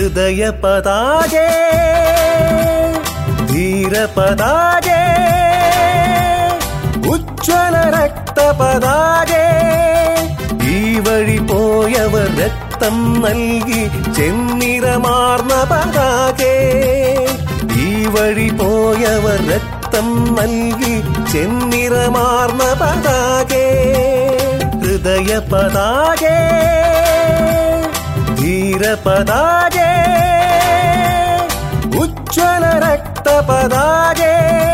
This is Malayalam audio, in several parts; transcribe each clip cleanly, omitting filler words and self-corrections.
ഹൃദയ പതാകേ ധീര പതാകേ ഉജ്ജ്വല രക്ത പതാകേ ഈ വഴി പോയവർ രക്തം നൽകി ചെന്നിറമാർന്ന പതാകേ ഈ വഴി പോയവർ രക്തം നൽകി ചെന്നിറമാർന്ന പതാകേ ഹൃദയ പതാകേ ധീര പതാകേ ഉജ്ജ്വല രക്ത പതാകേ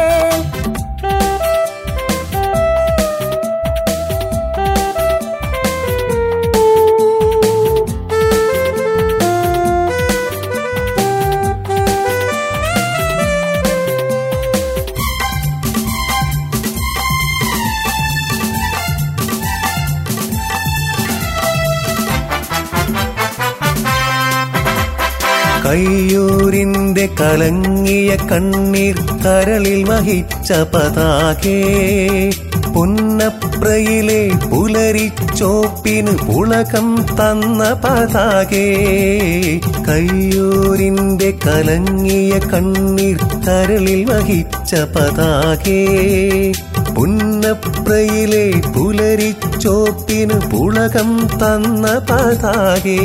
കയ്യൂരിന്റെ കലങ്ങിയ കണ്ണീർ കരളിൽ വഹിച്ച പതാകേ പുന്നപ്രയിലെ പുലരിച്ചോപ്പിന് പുളകം തന്ന പതാകേ കയ്യൂരിന്റെ കലങ്ങിയ കണ്ണീർ കരളിൽ വഹിച്ച പതാകേ പുന്നപ്രയിലെ പുലരിച്ചോപ്പിന് പുളകം തന്ന പതാകേ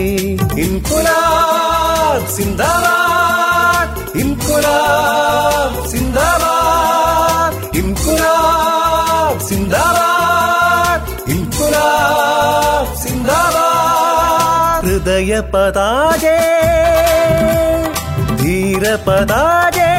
ഇൻകുലാബ് സിന്ദാബാദ് ഇൻകുലാബ് സിന്ദാബാദ് ഇൻകുലാബ് സിന്ദാബാദ് ഇൻകുലാബ് സിന്ദാബാദ് ഹൃദയ പതാകേ ധീര പതാകേ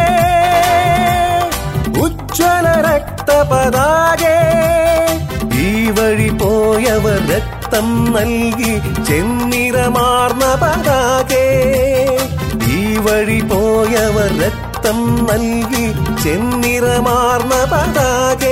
ഉജ്ജ്വല രക്ത പതാകേ ഈ വഴി പോയവർ രക്തം നൽകി ചെന്നിറമാർന്ന പതാകേ ഈ വഴി പോയവർ രക്തം നൽകി ചെന്നിറമാർന്ന പതാകേ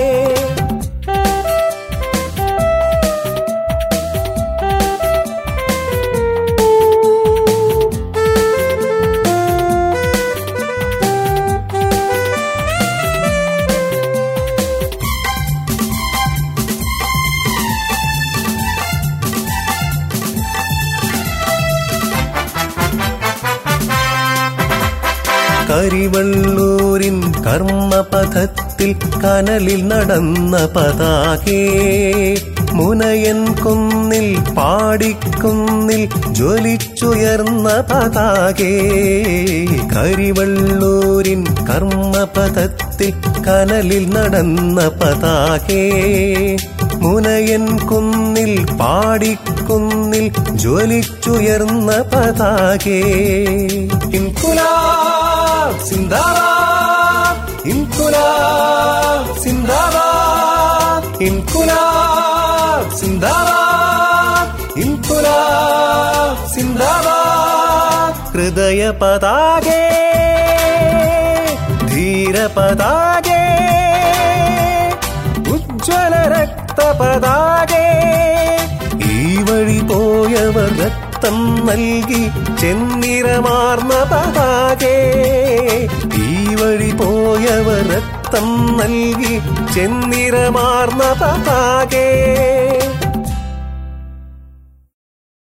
കരിവള്ളൂരിൻ കർമ്മപഥത്തിൽ കനലിൽ നടന്ന പതാകേ മുനയൻ കുന്നിൽ പാടിക്കുന്നിൽ ജ്വലിച്ചുയർന്ന പതാകേ കരിവള്ളൂരിൻ കർമ്മപഥത്തിൽ കനലിൽ നടന്ന പതാകേ മുനയൻ കുന്നിൽ പാടിക്കുന്നിൽ ജ്വലിച്ചുയർന്ന പതാകേ ഇൻകുലാബ് സിന്ദാബാദ് ഇൻകുലാബ് സിന്ദാബാദ് ഇൻകുലാബ് സിന്ദാബാദ് ഇൻകുലാബ് സിന്ദാബാദ് ഹൃദയ പതാകേ ധീര പതാകേ ഉജ്ജ്വല രക്ത പതാകേ ഈ വഴി പോയവർ രക്തം നൽകി ചെന്നിറമാർന്ന പതാകേ ഈ വഴി പോയവർ രക്തം നൽകി ചെന്നിറമാർന്ന പതാകേ